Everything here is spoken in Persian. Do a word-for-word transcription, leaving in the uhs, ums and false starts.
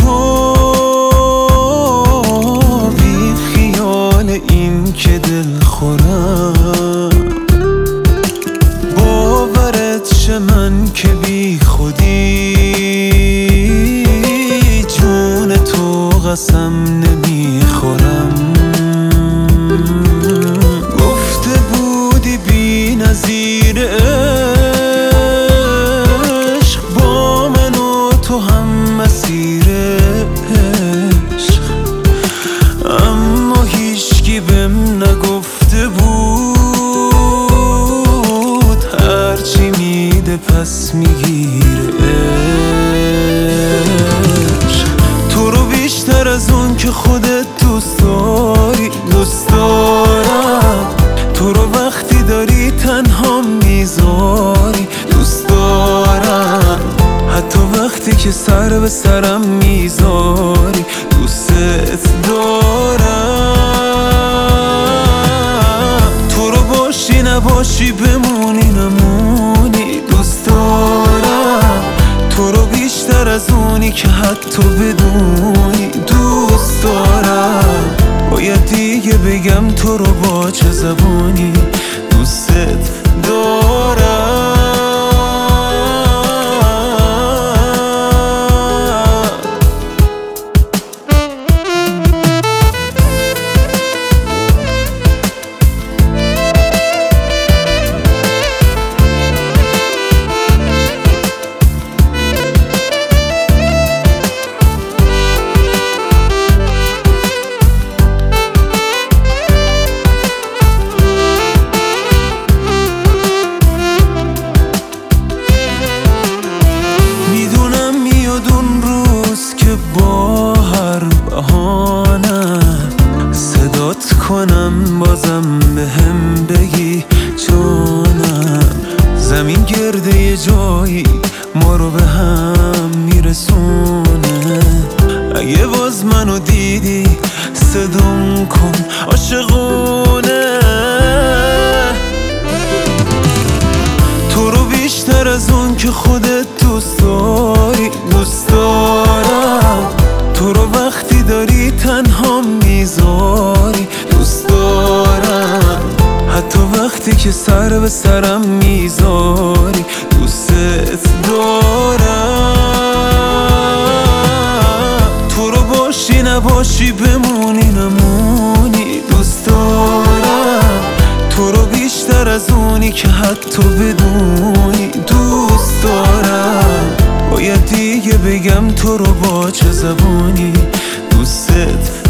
تو بی خیال این که دل خورم، باورت شه من که بی خودی جون تو قسم نمیخورم. گفته بودی بی نظیر عشق، با من و تو هم مسیر عشق، اما هیچکی بهم نگفته بود هرچی میده پس میگیره عشق. تو رو بیشتر از اون که خودت دوست داری دوست دارم، تو رو وقتی داری تنها میذاری دوست دارم، حتی وقتی که سر به سرم میذاری دوست دارم. تو رو باشی نباشی بمونی نمونی دوست دارم، تو رو بیشتر از اونی که حتی بدونی دوست دارم. باید دیگه بگم تو رو با چه زبانی دوستت دارم. با هر بهانه صدات کنم بازم به هم بگی جانم، زمین گرده یه جایی ما رو به هم میرسونه. اگه باز منو دیدی صدام کن عاشقونه. تو رو بیشتر از اون که خودت دوست داری دوست دارم، تو رو وقتی داری تنها میذاری دوست دارم، حتی وقتی که سر به سرم میذاری دوست دارم. تو رو باشی نباشی بمونی نمونی دوست دارم، تو رو بیشتر از اونی که حتی بدونی دوست دارم. باید دیگه بگم تو رو با چه زبانی دوست